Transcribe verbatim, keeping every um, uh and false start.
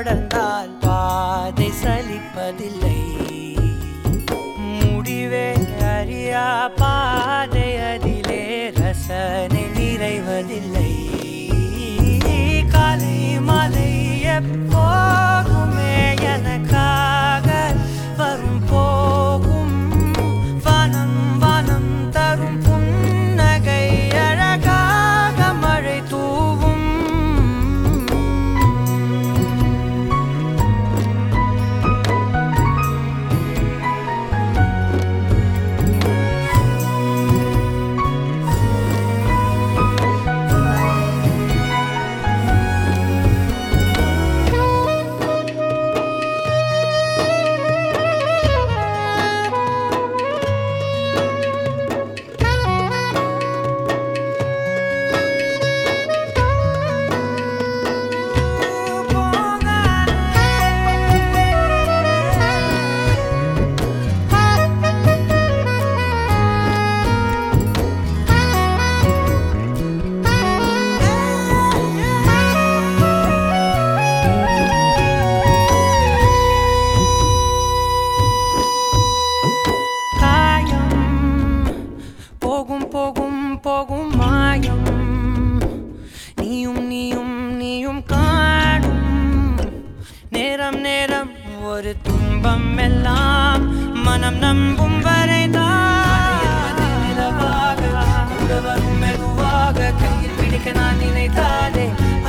தொடர்ந்தால் பாதை சலிப்பதில்லை. முடிவே அறியா பாதை அதிலே ரசனை நிறைவதில்லை. காலை மாலை எப்போதுமே எனக்காக வரும் போகும். வனம் வனம் தரும் புன்னகை அழகாக மழை தூவும். போகும் போகும் போகும் மாயம் நீயும் நீயும் நீயும் காணும். நேரம் நேரம் ஒரு துன்பம் எல்லாம் மனம் நம்பும் வரைதான். நிலவாக கூட வரும் மெதுவாக கையில் பிடிக்க நான் நினைத்தாலே